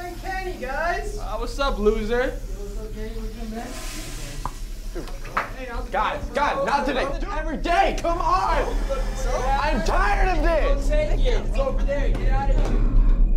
and Kenny, guys. What's up, loser? What's up, Kenny? What's good, man? Hey, how's it Guys, going? not today. Every day, come on! I'm tired of this! Take it. It's over there. Get out of here.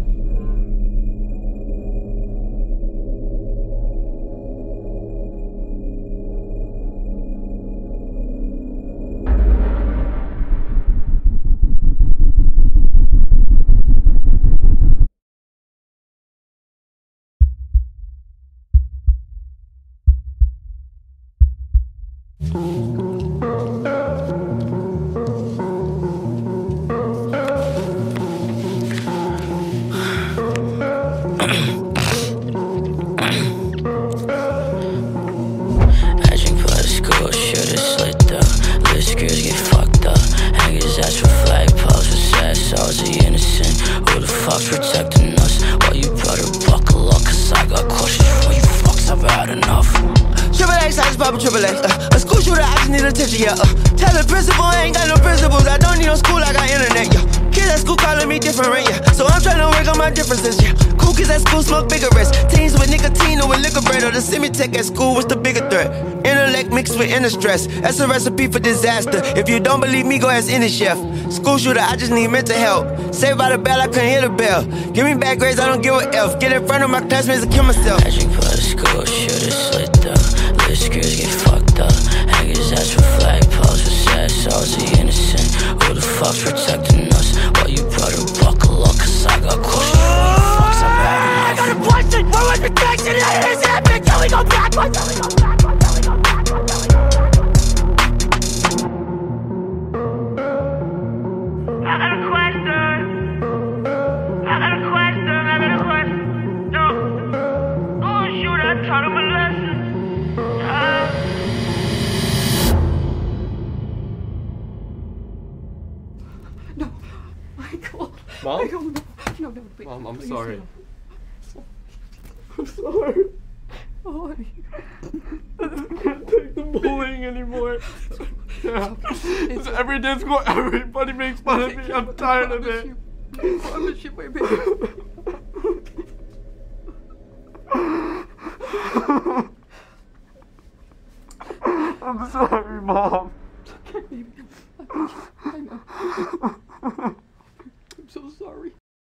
Protecting us while you better buckle up, cause I got questions for you fucks. I've had enough. Triple X, I just pop a triple X. A school shooter, I just need attention, yeah. Tell the principal I ain't got no principles. I don't need no school, I got internet, yeah. Kids at school calling me different, yeah. So I'm trying to work on my differences, yeah. Cool kids at school smoke cigarettes. Teens with nicotine or with liquor bread. Or the semi-tech at school, what's the bigger threat? Intellect mixed with inner stress. That's a recipe for disaster. If you don't believe me, go ask any chef. School shooter, I just need mental help. Saved by the bell, I couldn't hear the bell. Give me bad grades, I don't give a F. Get in front of my classmates and kill myself. Magic by the school shooter slit though. Little screws get fucked up. Hangers ask for flag posts for sad souls the innocent. Who the fuck's protecting us while you better buckle up, cause I got questions for you fucks. I've had enough. I got a question, what was protection? It's epic, can we go backwards? Can we go backwards? Can we go backwards? I got a question. I got a question. No. Oh, shoot, I taught him a lesson. No, Michael. Mom? Michael, no, please. Mom, I'm please, sorry. No. I'm sorry. Oh, honey. I just can't take the bullying anymore. Yeah. It's every day at school, everybody makes fun of me. I'm tired of it. I promise you, baby. I'm sorry, Mom. Okay, baby. I know. I'm so sorry.